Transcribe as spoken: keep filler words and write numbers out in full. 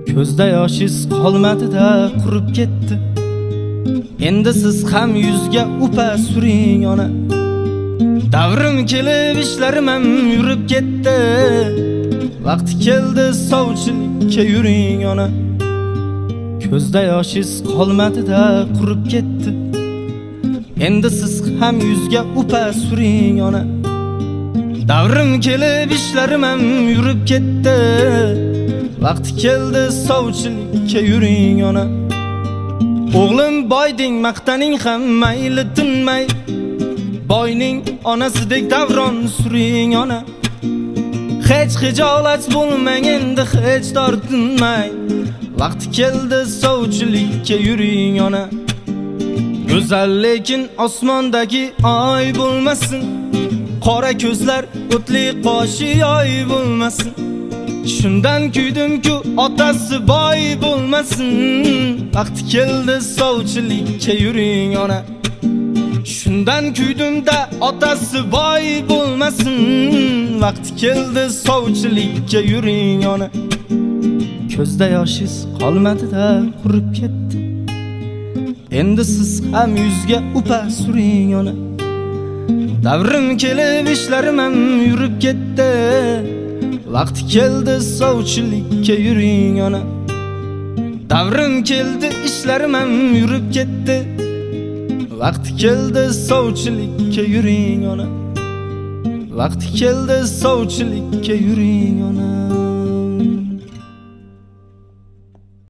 Ko'zda yoshingiz qolmadi-da, qurib ketdi. Endi siz ham yuzga upa suring ona. Davrim kelib ishlarim ham yurib ketdi. Vaqti keldi sovchilikka yuring ona. Ko'zda yoshingiz qolmadi-da, qurib ketdi. Endi siz ham yuzga upa suring ona. Davrim kelib ishlarim ham yurib ketdi. Vaqti keldi sovchilikka yuring ona. O'g'lim boyding maqtaning ham mayli tinmay. Boyning onasidek davron suring ona. Hech hijolat bo'lmang endi hech tortinmay. Vaqti keldi sovchilikka yuring ona. Go'zal lekin osmondagi oy bo'lmasin. Qora ko'zlar o'tli qoshi yoy bo'lmasin. Shundan kuydim-ku otasi boy bo'lmasin. Vaqti keldi sovchilikka yuring ona. Shundan kuydim-da otasi boy bo'lmasin. Vaqti keldi sovchilikka yuring ona. Ko'zda yoshingiz qolmadi-da, qurib ketdi. Endi siz ham yuzga upa suring ona. Davrim kelib ishlarim ham yurib ketdi. Vaqti keldi sovchilikka yuring ona. Davrim keldi ishlarim ham yurib ketdi. Vaqti keldi sovchilikka yuring ona. Vaqti keldi sovchilikka yuring ona.